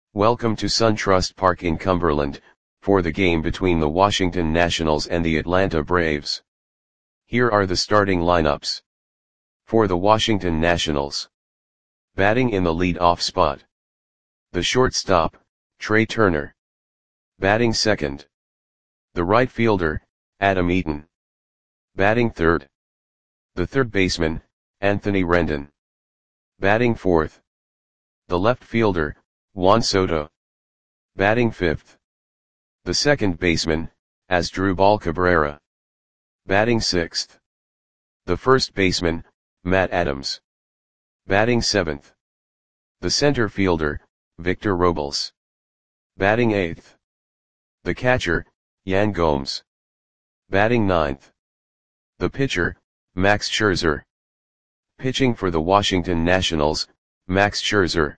Welcome to SunTrust Park in Cumberland, for the game between the Washington Nationals and the Atlanta Braves. Here are the starting lineups. For the Washington Nationals. Batting in the lead-off spot. The shortstop, Trea Turner. Batting second. The right fielder, Adam Eaton. Batting third. The third baseman, Anthony Rendon. Batting fourth. The left fielder, Juan Soto. Batting fifth. The second baseman, Asdrubal Cabrera. Batting sixth. The first baseman, Matt Adams. Batting seventh. The center fielder, Victor Robles. Batting eighth. The catcher, Yan Gomes. Batting ninth. The pitcher, Max Scherzer. Pitching for the Washington Nationals, Max Scherzer.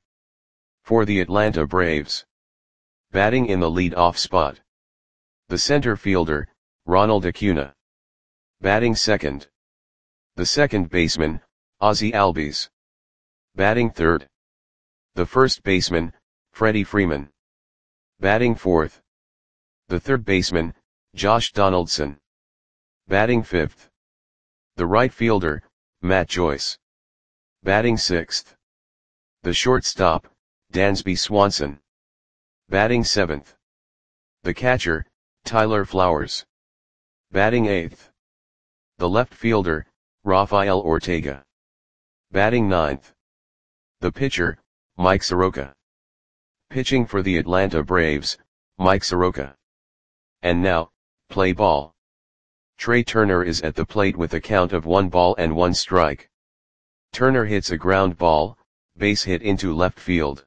For the Atlanta Braves. Batting in the lead-off spot. The center fielder, Ronald Acuna. Batting second. The second baseman, Ozzie Albies. Batting third. The first baseman, Freddie Freeman. Batting fourth. The third baseman, Josh Donaldson. Batting fifth. The right fielder, Matt Joyce. Batting sixth. The shortstop, Dansby Swanson. Batting seventh. The catcher, Tyler Flowers. Batting eighth. The left fielder, Rafael Ortega. Batting ninth. The pitcher, Mike Soroka. Pitching for the Atlanta Braves, Mike Soroka. And now, play ball. Trea Turner is at the plate with a count of 1-1 strike. Turner hits a ground ball, base hit into left field.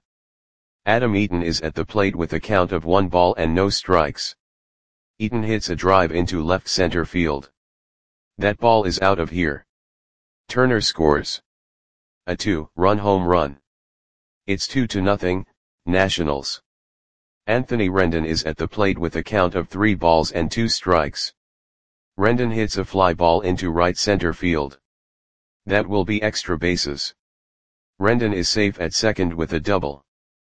Adam Eaton is at the plate with a count of 1-0 strikes. Eaton hits a drive into left center field. That ball is out of here. Turner scores a 2-run home run. It's 2-0, Nationals. Anthony Rendon is at the plate with a count of 3-2 strikes. Rendon hits a fly ball into right center field. That will be extra bases. Rendon is safe at second with a double.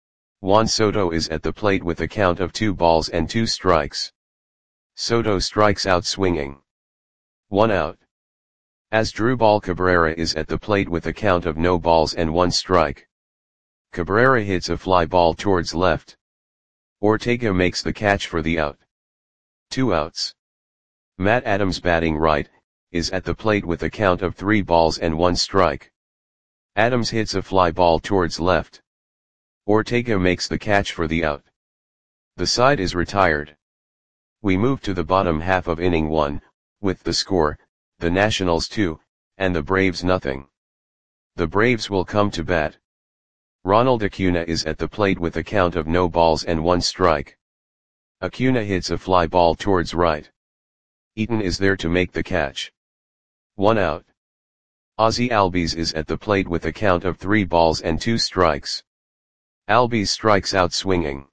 Juan Soto is at the plate with a count of 2-2 strikes. Soto strikes out swinging. 1 out. Asdrubal Cabrera is at the plate with a count of 0-1 strike. Cabrera hits a fly ball towards left. Ortega makes the catch for the out. 2 outs. Matt Adams batting right, is at the plate with a count of 3-1 strike. Adams hits a fly ball towards left. Ortega makes the catch for the out. The side is retired. We move to the bottom half of inning 1, with the score, the Nationals 2, and the Braves nothing. The Braves will come to bat. Ronald Acuna is at the plate with a count of 0-1 strike. Acuna hits a fly ball towards right. Eaton is there to make the catch. 1 out. Ozzie Albies is at the plate with a count of 3-2 strikes. Albies strikes out swinging.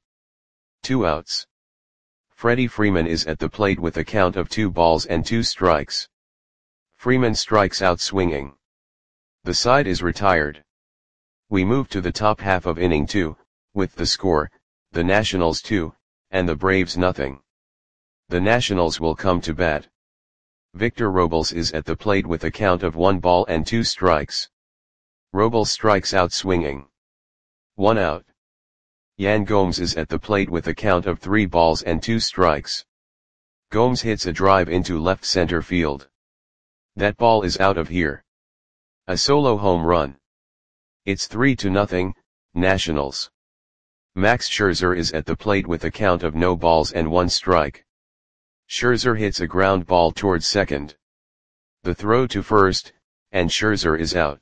2 outs. Freddie Freeman is at the plate with a count of 2-2 strikes. Freeman strikes out swinging. The side is retired. We move to the top half of inning 2, with the score, the Nationals 2, and the Braves nothing. The Nationals will come to bat. Victor Robles is at the plate with a count of 1-2 strikes. Robles strikes out swinging. 1 out. Yan Gomes is at the plate with a count of 3-2 strikes. Gomes hits a drive into left center field. That ball is out of here. A solo home run. It's 3-0, Nationals. Max Scherzer is at the plate with a count of 0-1 strike. Scherzer hits a ground ball towards second. The throw to first, and Scherzer is out.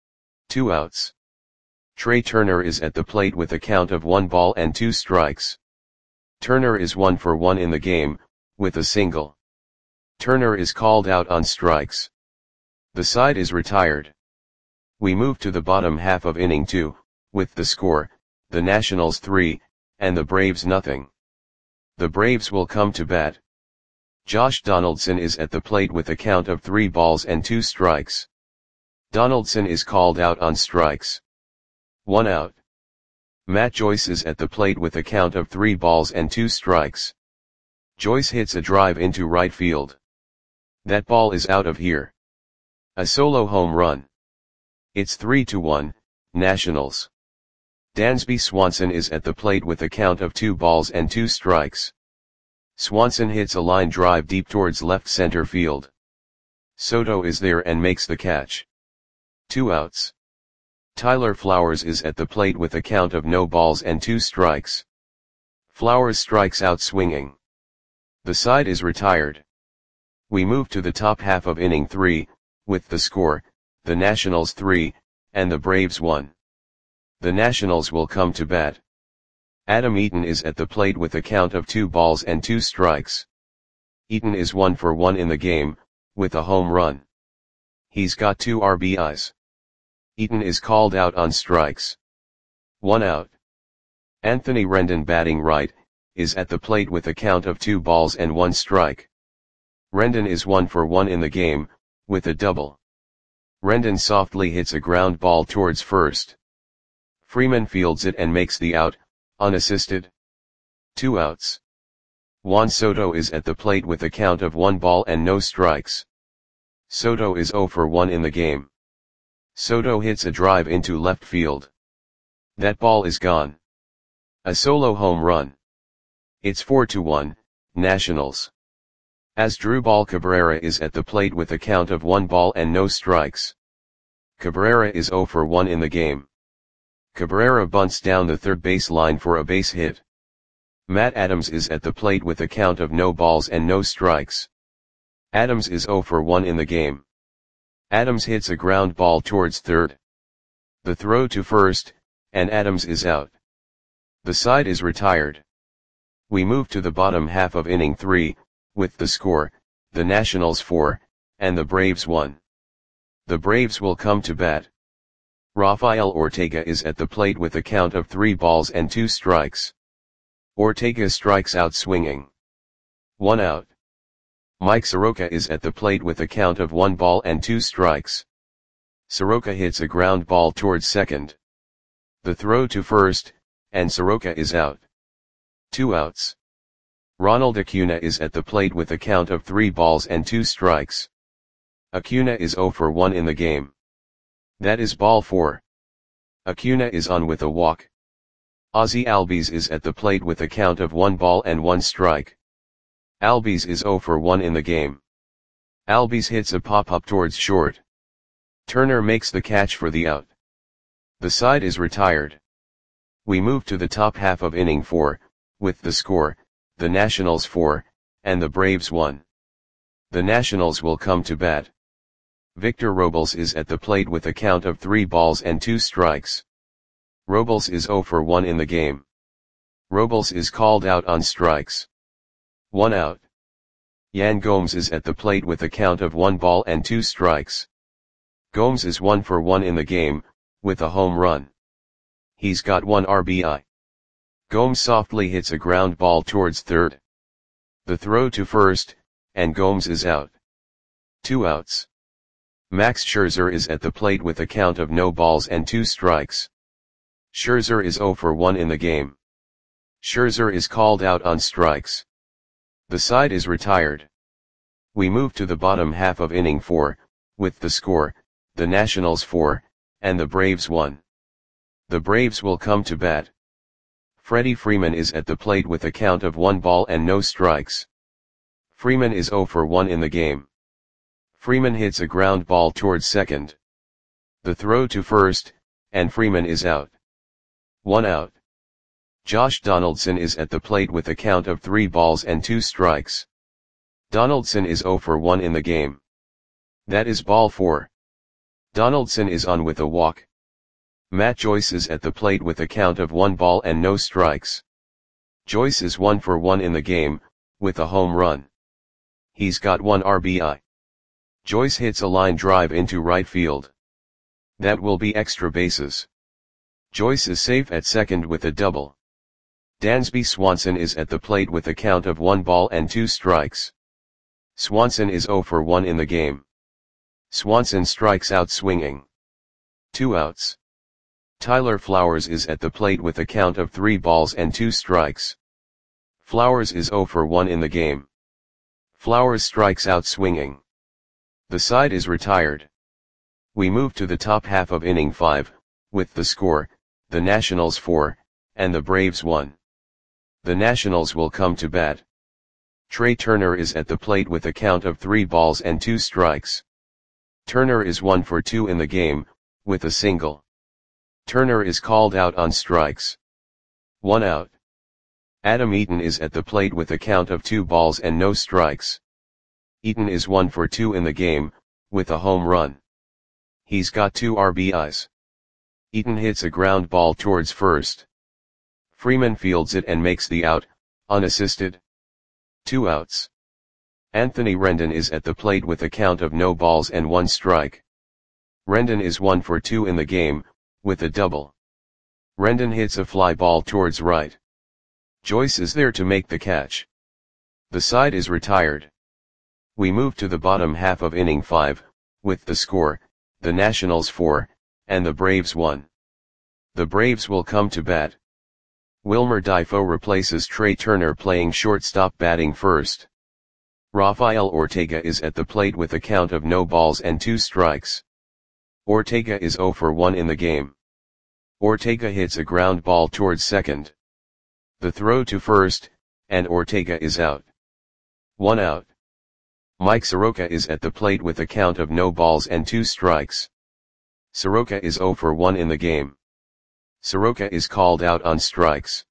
2 outs. Trea Turner is at the plate with a count of 1-2 strikes. Turner is 1 for 1 in the game, with a single. Turner is called out on strikes. The side is retired. We move to the bottom half of inning 2, with the score, the Nationals 3, and the Braves nothing. The Braves will come to bat. Josh Donaldson is at the plate with a count of 3-2 strikes. Donaldson is called out on strikes. 1 out. Matt Joyce is at the plate with a count of 3 balls and 2 strikes. Joyce hits a drive into right field. That ball is out of here. A solo home run. It's 3-1, Nationals. Dansby Swanson is at the plate with a count of 2 balls and 2 strikes. Swanson hits a line drive deep towards left center field. Soto is there and makes the catch. 2 outs. Tyler Flowers is at the plate with a count of no balls and 2 strikes. Flowers strikes out swinging. The side is retired. We move to the top half of inning 3, with the score, the Nationals 3, and the Braves 1. The Nationals will come to bat. Adam Eaton is at the plate with a count of 2 balls and 2 strikes. Eaton is 1 for 1 in the game, with a home run. He's got 2 RBIs. Eaton is called out on strikes. 1 out. Anthony Rendon, batting right, is at the plate with a count of 2 balls and 1 strike. Rendon is 1 for 1 in the game, with a double. Rendon softly hits a ground ball towards first. Freeman fields it and makes the out, unassisted. 2 outs. Juan Soto is at the plate with a count of 1 ball and no strikes. Soto is 0 for 1 in the game. Soto hits a drive into left field. That ball is gone. A solo home run. It's 4-1, Nationals. Asdrubal Cabrera is at the plate with a count of 1 ball and no strikes. Cabrera is 0 for 1 in the game. Cabrera bunts down the third base line for a base hit. Matt Adams is at the plate with a count of no balls and no strikes. Adams is 0 for 1 in the game. Adams hits a ground ball towards third. The throw to first, and Adams is out. The side is retired. We move to the bottom half of inning 3, with the score, the Nationals 4, and the Braves 1. The Braves will come to bat. Rafael Ortega is at the plate with a count of 3 balls and 2 strikes. Ortega strikes out swinging. 1 out. Mike Soroka is at the plate with a count of 1 ball and 2 strikes. Soroka hits a ground ball towards second. The throw to first, and Soroka is out. 2 outs. Ronald Acuna is at the plate with a count of 3 balls and 2 strikes. Acuna is 0 for 1 in the game. That is ball 4. Acuna is on with a walk. Ozzie Albies is at the plate with a count of 1 ball and 1 strike. Albies is 0 for 1 in the game. Albies hits a pop-up towards short. Turner makes the catch for the out. The side is retired. We move to the top half of inning 4, with the score, the Nationals 4, and the Braves 1. The Nationals will come to bat. Victor Robles is at the plate with a count of 3 balls and 2 strikes. Robles is 0 for 1 in the game. Robles is called out on strikes. 1 out. Yan Gomes is at the plate with a count of 1 ball and 2 strikes. Gomes is 1 for 1 in the game, with a home run. He's got 1 RBI. Gomes softly hits a ground ball towards third. The throw to first, and Gomes is out. 2 outs. Max Scherzer is at the plate with a count of no balls and 2 strikes. Scherzer is 0 for 1 in the game. Scherzer is called out on strikes. The side is retired. We move to the bottom half of inning 4, with the score, the Nationals 4, and the Braves 1. The Braves will come to bat. Freddie Freeman is at the plate with a count of 1 ball and no strikes. Freeman is 0 for 1 in the game. Freeman hits a ground ball towards second. The throw to first, and Freeman is out. 1 out. Josh Donaldson is at the plate with a count of 3 balls and 2 strikes. Donaldson is 0 for 1 in the game. That is ball 4. Donaldson is on with a walk. Matt Joyce is at the plate with a count of 1 ball and no strikes. Joyce is 1 for 1 in the game, with a home run. He's got 1 RBI. Joyce hits a line drive into right field. That will be extra bases. Joyce is safe at second with a double. Dansby Swanson is at the plate with a count of 1 ball and 2 strikes. Swanson is 0 for 1 in the game. Swanson strikes out swinging. 2 outs. Tyler Flowers is at the plate with a count of 3 balls and 2 strikes. Flowers is 0 for 1 in the game. Flowers strikes out swinging. The side is retired. We move to the top half of inning 5, with the score, the Nationals 4, and the Braves 1. The Nationals will come to bat. Trey Turner is at the plate with a count of 3 balls and 2 strikes. Turner is 1 for 2 in the game, with a single. Turner is called out on strikes. 1 out. Adam Eaton is at the plate with a count of 2 balls and no strikes. Eaton is 1 for 2 in the game, with a home run. He's got 2 RBIs. Eaton hits a ground ball towards first. Freeman fields it and makes the out, unassisted. 2 outs. Anthony Rendon is at the plate with a count of no balls and 1 strike. Rendon is 1 for 2 in the game, with a double. Rendon hits a fly ball towards right. Joyce is there to make the catch. The side is retired. We move to the bottom half of inning 5, with the score, the Nationals 4, and the Braves 1. The Braves will come to bat. Wilmer Difo replaces Trey Turner playing shortstop batting first. Rafael Ortega is at the plate with a count of no balls and 2 strikes. Ortega is 0 for 1 in the game. Ortega hits a ground ball towards second. The throw to first, and Ortega is out. 1 out. Mike Soroka is at the plate with a count of no balls and 2 strikes. Soroka is 0 for 1 in the game. Soroka is called out on strikes.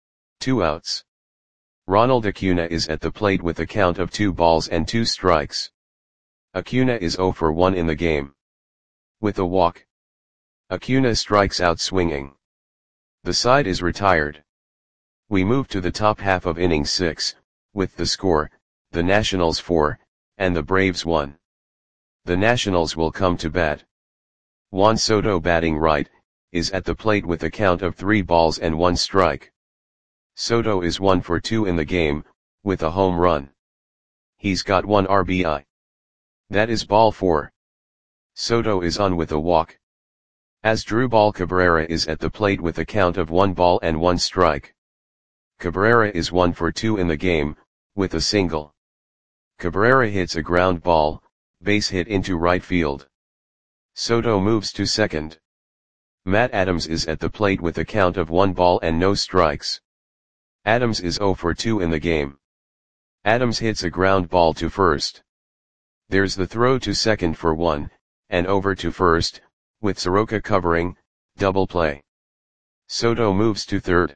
2 outs. Ronald Acuna is at the plate with a count of 2 balls and 2 strikes. Acuna is 0 for 1 in the game. With a walk. Acuna strikes out swinging. The side is retired. We move to the top half of inning 6, with the score, the Nationals 4, and the Braves 1. The Nationals will come to bat. Juan Soto batting right, is at the plate with a count of 3 balls and 1 strike. Soto is 1 for 2 in the game, with a home run. He's got 1 RBI. That is ball 4. Soto is on with a walk. Asdrubal Cabrera is at the plate with a count of 1 ball and 1 strike. Cabrera is 1 for 2 in the game, with a single. Cabrera hits a ground ball, base hit into right field. Soto moves to second. Matt Adams is at the plate with a count of 1 ball and no strikes. Adams is 0 for 2 in the game. Adams hits a ground ball to first. There's the throw to second for 1, and over to first, with Soroka covering, double play. Soto moves to third.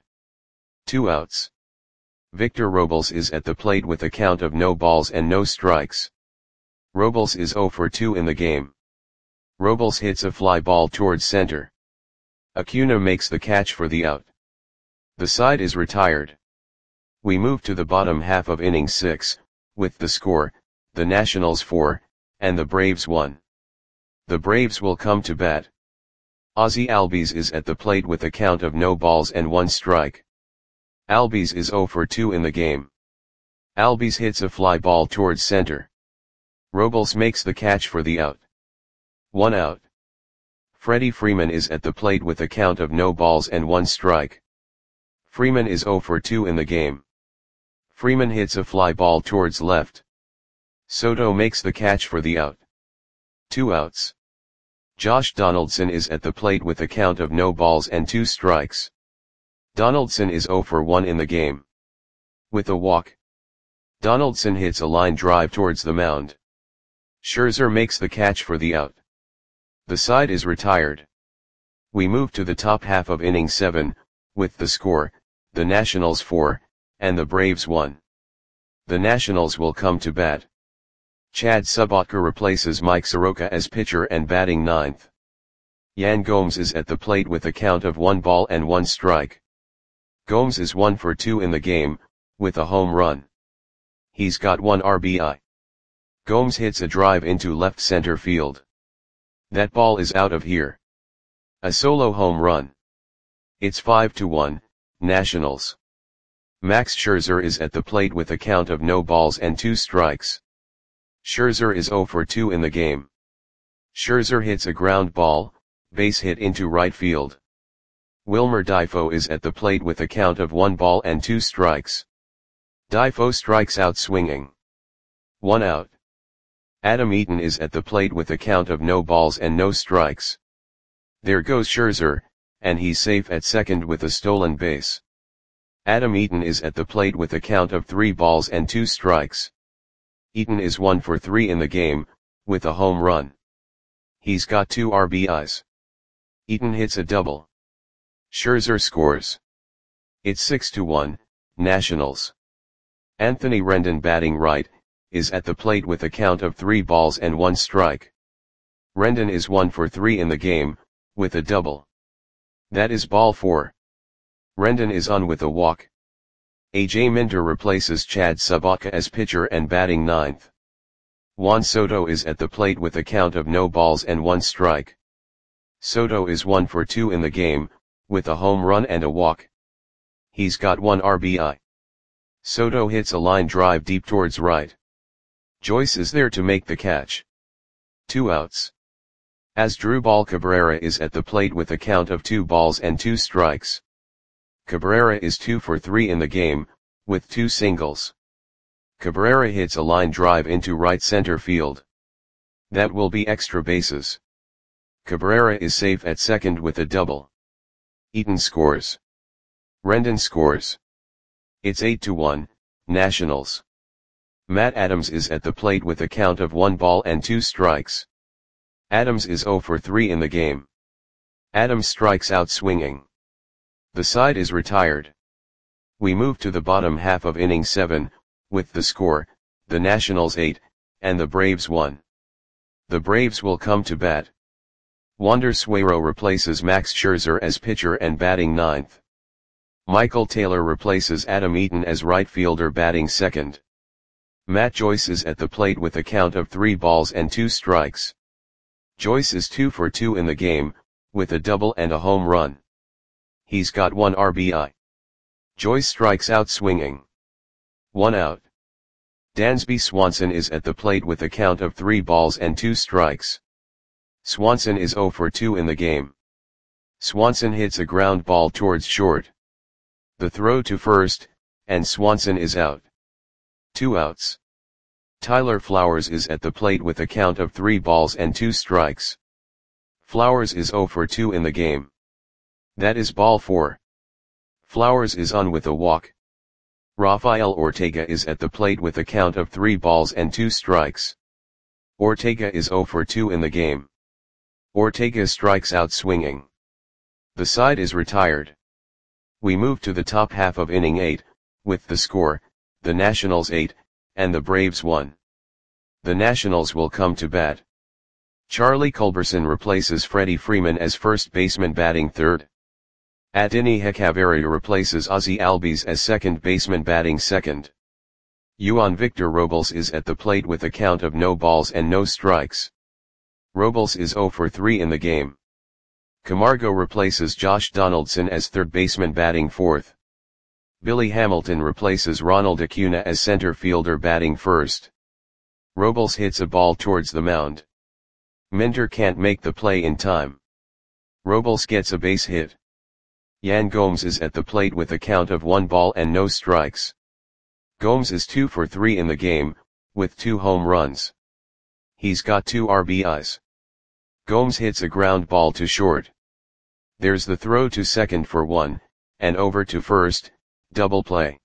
2 outs. Victor Robles is at the plate with a count of no balls and no strikes. Robles is 0 for 2 in the game. Robles hits a fly ball towards center. Acuna makes the catch for the out. The side is retired. We move to the bottom half of inning 6, with the score, the Nationals 4, and the Braves 1. The Braves will come to bat. Ozzie Albies is at the plate with a count of no balls and 1 strike. Albies is 0 for 2 in the game. Albies hits a fly ball towards center. Robles makes the catch for the out. 1 out. Freddie Freeman is at the plate with a count of no balls and 1 strike. Freeman is 0 for 2 in the game. Freeman hits a fly ball towards left. Soto makes the catch for the out. 2 outs. Josh Donaldson is at the plate with a count of no balls and 2 strikes. Donaldson is 0 for 1 in the game. With a walk. Donaldson hits a line drive towards the mound. Scherzer makes the catch for the out. The side is retired. We move to the top half of inning 7, with the score, the Nationals 4, and the Braves 1. The Nationals will come to bat. Chad Subotka replaces Mike Soroka as pitcher and batting ninth. Yan Gomes is at the plate with a count of 1 ball and 1 strike. Gomes is 1 for 2 in the game, with a home run. He's got 1 RBI. Gomes hits a drive into left center field. That ball is out of here. A solo home run. It's 5-1, Nationals. Max Scherzer is at the plate with a count of no balls and 2 strikes. Scherzer is 0 for 2 in the game. Scherzer hits a ground ball, base hit into right field. Wilmer Difo is at the plate with a count of 1 ball and 2 strikes. Difo strikes out swinging. 1 out. Adam Eaton is at the plate with a count of no balls and no strikes. There goes Scherzer, and he's safe at second with a stolen base. Adam Eaton is at the plate with a count of 3 balls and 2 strikes. Eaton is 1 for 3 in the game, with a home run. He's got 2 RBIs. Eaton hits a double. Scherzer scores. It's 6-1, Nationals. Anthony Rendon, batting right, is at the plate with a count of 3 balls and 1 strike. Rendon is 1 for 3 in the game, with a double. That is ball 4. Rendon is on with a walk. A.J. Minter replaces Chad Sobotka as pitcher and batting ninth. Juan Soto is at the plate with a count of no balls and 1 strike. Soto is 1 for 2 in the game, with a home run and a walk. He's got 1 RBI. Soto hits a line drive deep towards right. Joyce is there to make the catch. 2 outs. Asdrubal Cabrera is at the plate with a count of 2 balls and 2 strikes. Cabrera is 2 for 3 in the game, with 2 singles. Cabrera hits a line drive into right center field. That will be extra bases. Cabrera is safe at second with a double. Eaton scores. Rendon scores. It's 8-1, Nationals. Matt Adams is at the plate with a count of 1 ball and 2 strikes. Adams is 0 for 3 in the game. Adams strikes out swinging. The side is retired. We move to the bottom half of inning 7, with the score, the Nationals 8, and the Braves 1. The Braves will come to bat. Wander Suero replaces Max Scherzer as pitcher and batting ninth. Michael Taylor replaces Adam Eaton as right fielder batting second. Matt Joyce is at the plate with a count of 3 balls and 2 strikes. Joyce is 2 for 2 in the game, with a double and a home run. He's got 1 RBI. Joyce strikes out swinging. 1 out. Dansby Swanson is at the plate with a count of 3 balls and 2 strikes. Swanson is 0 for 2 in the game. Swanson hits a ground ball towards short. The throw to first, and Swanson is out. 2 outs. Tyler Flowers is at the plate with a count of 3 balls and 2 strikes. Flowers is 0 for 2 in the game. That is ball 4. Flowers is on with a walk. Rafael Ortega is at the plate with a count of 3 balls and 2 strikes. Ortega is 0 for 2 in the game. Ortega strikes out swinging. The side is retired. We move to the top half of inning 8, with the score, the Nationals 8, and the Braves 1. The Nationals will come to bat. Charlie Culberson replaces Freddie Freeman as first baseman batting third. Adeiny Hechavarria replaces Ozzie Albies as second baseman batting second. Juan Victor Robles is at the plate with a count of no balls and no strikes. Robles is 0 for 3 in the game. Camargo replaces Josh Donaldson as third baseman batting fourth. Billy Hamilton replaces Ronald Acuna as center fielder batting first. Robles hits a ball towards the mound. Minter can't make the play in time. Robles gets a base hit. Yan Gomes is at the plate with a count of 1 ball and no strikes. Gomes is 2 for 3 in the game, with 2 home runs. He's got 2 RBIs. Gomes hits a ground ball to short. There's the throw to second for 1, and over to first, double play.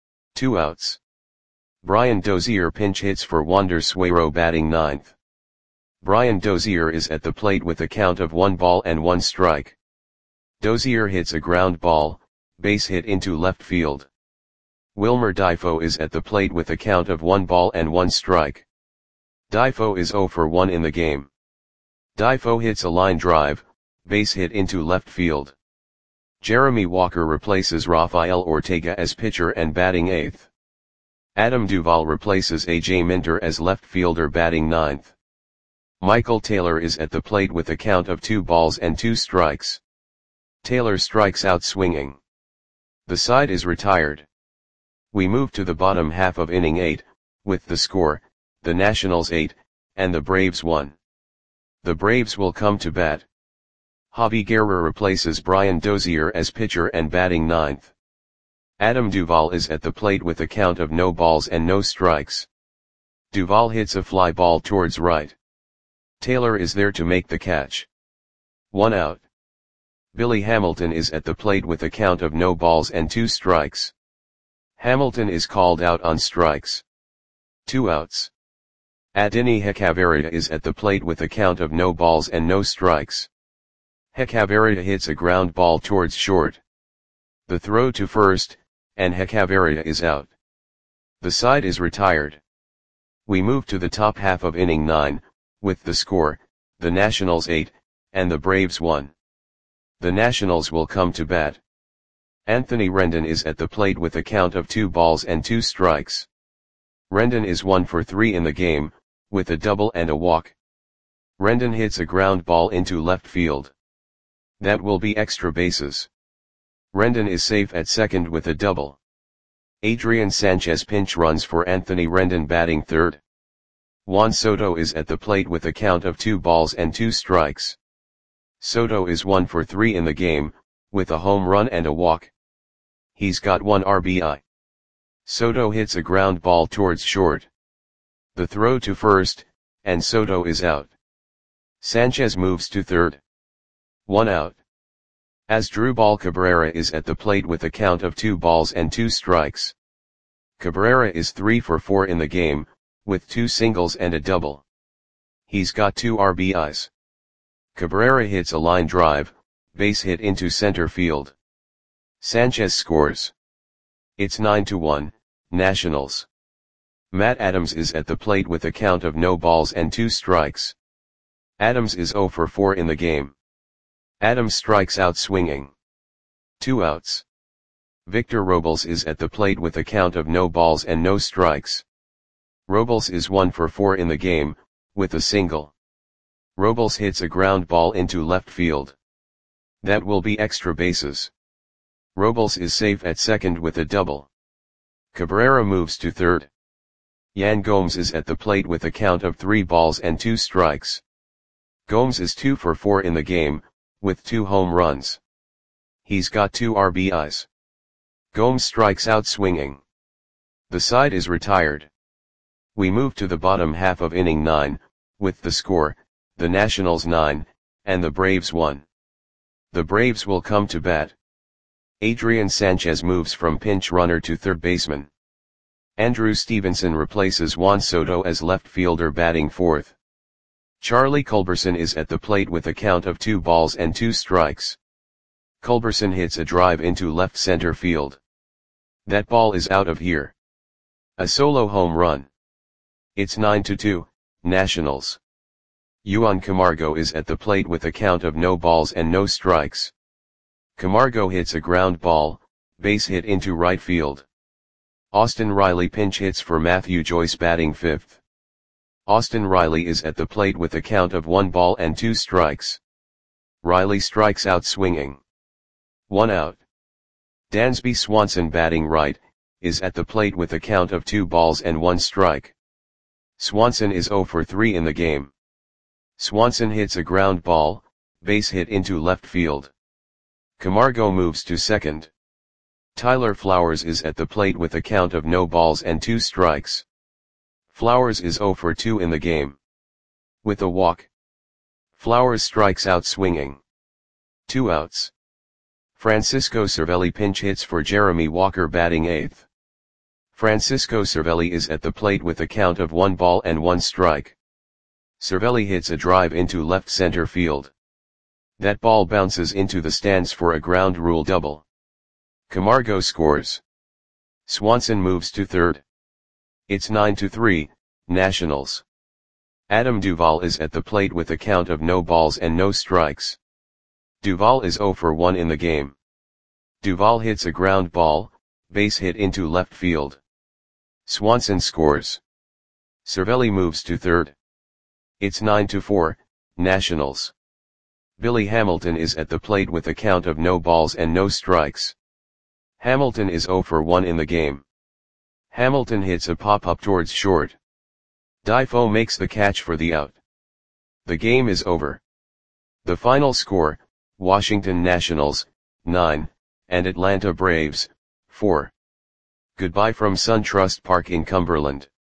2 outs. Brian Dozier pinch hits for Wander Suero batting ninth. Brian Dozier is at the plate with a count of 1 ball and 1 strike. Dozier hits a ground ball, base hit into left field. Wilmer Difo is at the plate with a count of 1 ball and 1 strike. Difo is 0 for 1 in the game. Difo hits a line drive, base hit into left field. Jeremy Walker replaces Rafael Ortega as pitcher and batting eighth. Adam Duvall replaces A.J. Minter as left fielder batting ninth. Michael Taylor is at the plate with a count of 2 balls and 2 strikes. Taylor strikes out swinging. The side is retired. We move to the bottom half of inning 8, with the score, the Nationals 8, and the Braves 1. The Braves will come to bat. Javi Guerra replaces Brian Dozier as pitcher and batting ninth. Adam Duvall is at the plate with a count of no balls and no strikes. Duvall hits a fly ball towards right. Taylor is there to make the catch. 1 out. Billy Hamilton is at the plate with a count of no balls and 2 strikes. Hamilton is called out on strikes. 2 outs. Adeiny Hechavarria is at the plate with a count of no balls and no strikes. Hechavarria hits a ground ball towards short. The throw to first, and Hechavarria is out. The side is retired. We move to the top half of inning 9, with the score, the Nationals 8, and the Braves 1. The Nationals will come to bat. Anthony Rendon is at the plate with a count of 2 balls and 2 strikes. Rendon is 1 for 3 in the game, with a double and a walk. Rendon hits a ground ball into left field. That will be extra bases. Rendon is safe at second with a double. Adrian Sanchez pinch runs for Anthony Rendon batting third. Juan Soto is at the plate with a count of 2 balls and 2 strikes. Soto is 1 for 3 in the game, with a home run and a walk. He's got 1 RBI. Soto hits a ground ball towards short. The throw to first, and Soto is out. Sanchez moves to third. 1 out. Asdrubal Cabrera is at the plate with a count of 2 balls and 2 strikes. Cabrera is 3 for 4 in the game, with 2 singles and a double. He's got 2 RBIs. Cabrera hits a line drive, base hit into center field. Sanchez scores. It's 9-1, Nationals. Matt Adams is at the plate with a count of no balls and 2 strikes. Adams is 0 for 4 in the game. Adams strikes out swinging. 2 outs. Victor Robles is at the plate with a count of no balls and no strikes. Robles is 1 for 4 in the game, with a single. Robles hits a ground ball into left field. That will be extra bases. Robles is safe at second with a double. Cabrera moves to third. Yan Gomes is at the plate with a count of 3 balls and 2 strikes. Gomes is 2 for 4 in the game, with 2 home runs. He's got 2 RBIs. Gomes strikes out swinging. The side is retired. We move to the bottom half of inning 9, with the score, the Nationals 9, and the Braves 1. The Braves will come to bat. Adrian Sanchez moves from pinch runner to third baseman. Andrew Stevenson replaces Juan Soto as left fielder batting fourth. Charlie Culberson is at the plate with a count of 2 balls and 2 strikes. Culberson hits a drive into left center field. That ball is out of here. A solo home run. It's 9-2, Nationals. Yuan Camargo is at the plate with a count of no balls and no strikes. Camargo hits a ground ball, base hit into right field. Austin Riley pinch hits for Matthew Joyce batting fifth. Austin Riley is at the plate with a count of 1 ball and 2 strikes. Riley strikes out swinging. 1 out. Dansby Swanson batting right, is at the plate with a count of 2 balls and 1 strike. Swanson is 0 for 3 in the game. Swanson hits a ground ball, base hit into left field. Camargo moves to second. Tyler Flowers is at the plate with a count of no balls and 2 strikes. Flowers is 0 for 2 in the game. With a walk. Flowers strikes out swinging. 2 outs. Francisco Cervelli pinch hits for Jeremy Walker batting eighth. Francisco Cervelli is at the plate with a count of 1 ball and 1 strike. Cervelli hits a drive into left center field. That ball bounces into the stands for a ground rule double. Camargo scores. Swanson moves to third. It's 9-3, Nationals. Adam Duvall is at the plate with a count of no balls and no strikes. Duvall is 0 for 1 in the game. Duvall hits a ground ball, base hit into left field. Swanson scores. Cervelli moves to third. It's 9-4, Nationals. Billy Hamilton is at the plate with a count of no balls and no strikes. Hamilton is 0 for 1 in the game. Hamilton hits a pop-up towards short. Defoe makes the catch for the out. The game is over. The final score, Washington Nationals, 9, and Atlanta Braves, 4. Goodbye from SunTrust Park in Cumberland.